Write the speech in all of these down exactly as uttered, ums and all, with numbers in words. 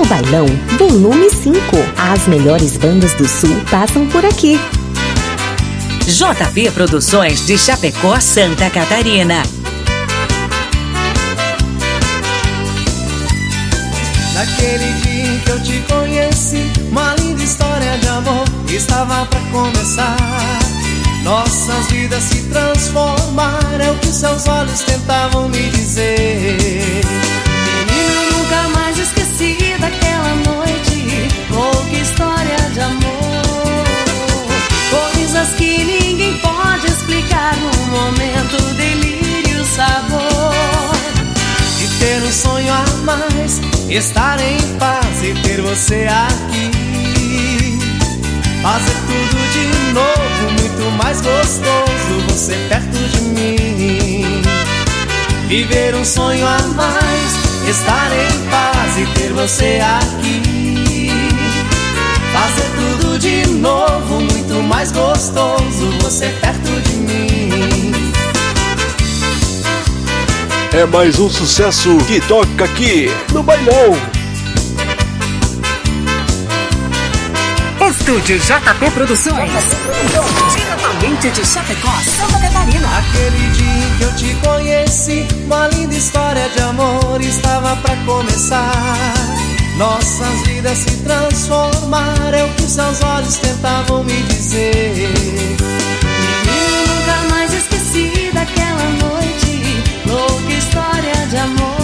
No Bailão, volume cinco. As melhores bandas do Sul passam por aqui. J P Produções de Chapecó, Santa Catarina. Naquele dia em que eu te conheci, uma linda história de amor estava pra começar. Nossas vidas se transformaram, é o que seus olhos tentavam me dizer. Menina, eu nunca mais esqueci daquela noite, louca história de amor. Coisas que ninguém pode explicar no momento, delírio, sabor. De ter um sonho a mais, estar em paz e ter você aqui. Fazer tudo de novo, muito mais gostoso, você perto de mim. Viver um sonho a mais, estar em paz e ter você aqui. Fazer tudo de novo, muito mais gostoso, você perto de mim. É mais um sucesso que toca aqui no Bailão. Estúdio J P Produções. Diretamente de Chapecó, Santa Catarina. Aquele dia em que eu te conheci, uma linda história de amor estava pra começar. Nossas vidas se transformaram, é o que seus olhos tentavam me dizer. Menino, nunca mais esqueci daquela noite, louca história de amor.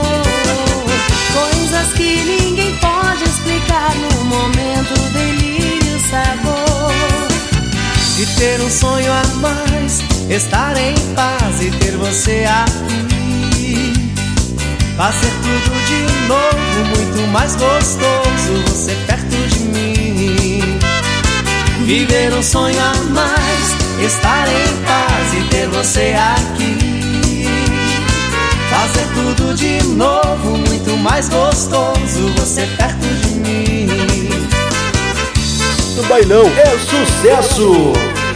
Coisas que ninguém pode explicar no momento, delírio, sabor. De ter um sonho a mais, estar em paz e ter você aqui. Fazer tudo de novo, muito mais gostoso, você perto de mim. Viver um sonho a mais, estar em paz e ter você aqui. Fazer tudo de novo, muito mais gostoso, você perto de mim. No Bailão é sucesso.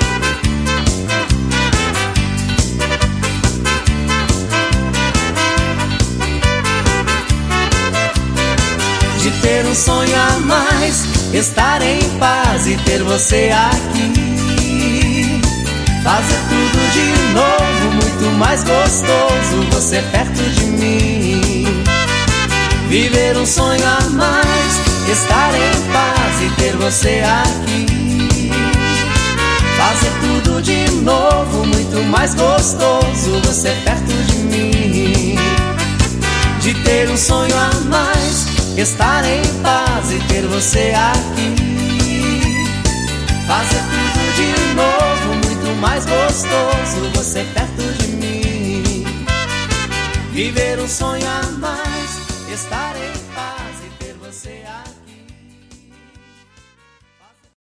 De ter um sonho a mais, estar em paz e ter você aqui. Fazer tudo de novo, muito mais gostoso, você perto de mim. Viver um sonho a mais, estar em paz e ter você aqui. Fazer tudo de novo, muito mais gostoso, você perto de mim. De ter um sonho a mais, estar em paz e ter você aqui. Fazer tudo de novo, muito mais gostoso, você perto de mim. Viver um sonho a mais.